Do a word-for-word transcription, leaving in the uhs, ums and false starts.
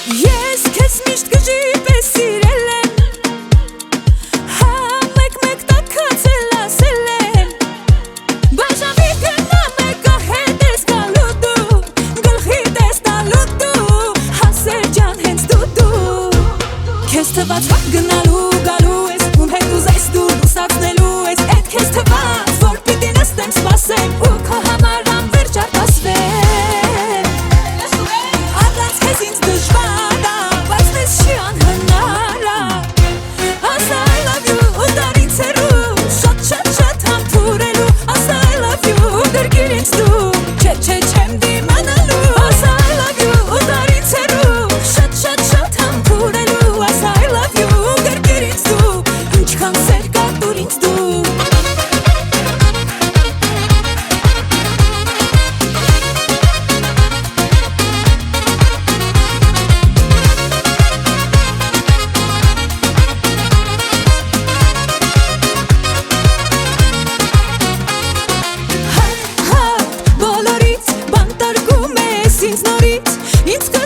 Ես քեզ միշտ գժի պես սիրել եմ, հա մեկ-մեկ տաքացել ասել եմ, բաժանի գնամ եկա հետ ես գալու դու, գլխիդ ես տալու դու, հասել ջան հենց դու դու, քեզ թված վատ գնալու գալու ես, ում հետ ուզես դու լուսացնելու ես, էդ քեզ թված, որ պիտի նստեմ սպասեմ ու քո համար անվերջ արտասվեմ, առանց քեզ ինձ դժվար ա, բայց մեզ չի անհնար ա, ասա I love you ու դարից հեռու, շատ շատ շատ համբուրելու, ասա I love you ու գրկիր ինձ դու, չէ չէ չեմ դիմանալու, ասա I love you ու դարից հեռու, շատ շատ շատ համբուրելու, ասա I love you ու գրկիր ինձ դու, ինչքան սեր կա տուր ինձ դու. Ինձ նորից, ինձ